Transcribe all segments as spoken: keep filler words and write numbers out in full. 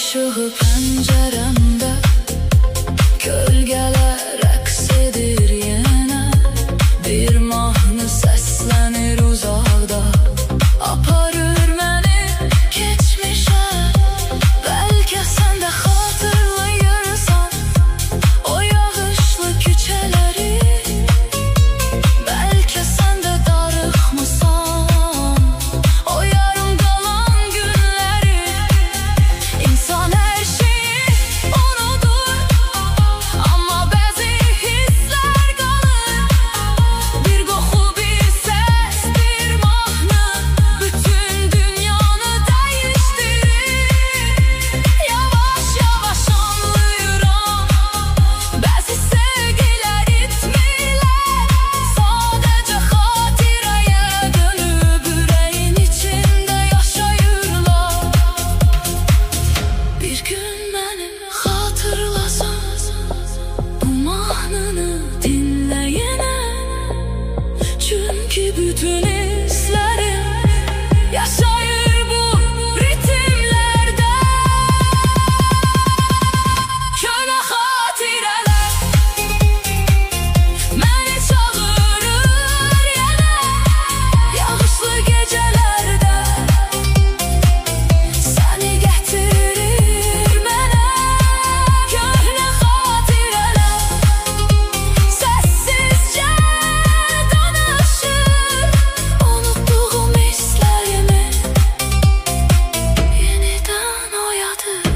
ışığı penceremde, gölgeler eksedir yine. Bir mahnı seslenir uzakda, aparır məni geçmişe. Belki sen de hatırlayırsan o yağışlı küçeleri. Belki sen de darıxmısan o yarım kalan günleri. İnsan her şeyi unutur ama bazı hisler kalır. Bir koku, bir ses, bir mahnı bütün dünyanı değiştirir. Yavaş yavaş anlıyorum, bazı sevgiler itmirler. Sadece hatıraya dönüp yüreğin içinde yaşayırlar. Bir gün beni hatırlasan bu mahnını dinleyene. Çünkü bütün hislerim yaşayır bu ritimlerde. Köhne xatirələr məni çağırır yenə. Yağışlı gecələrdə səni gətirir mənə. Köhne xatirələr səssizcə danışır, unutduğum hislərimi yenidən oyadır.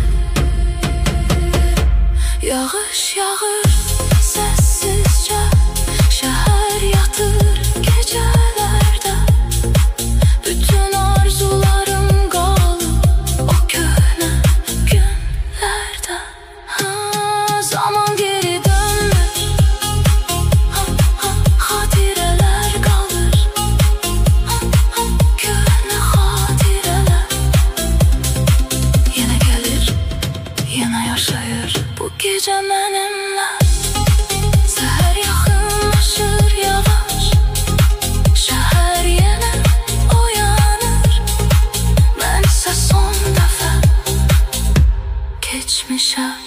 Yağış yağır sessizce, şehir yatır gecelerde. Bütün arzularım kalır o köhne günlerde. Ha, zaman geri dönmür, ha, ha, hatireler kalır. Ha, ha, köhne hatireler yine gelir, yine yaşayır bu gece benimle. Seher yakınlaşır yavaş, şehir yine uyanır. Ben ise son defa geçmişe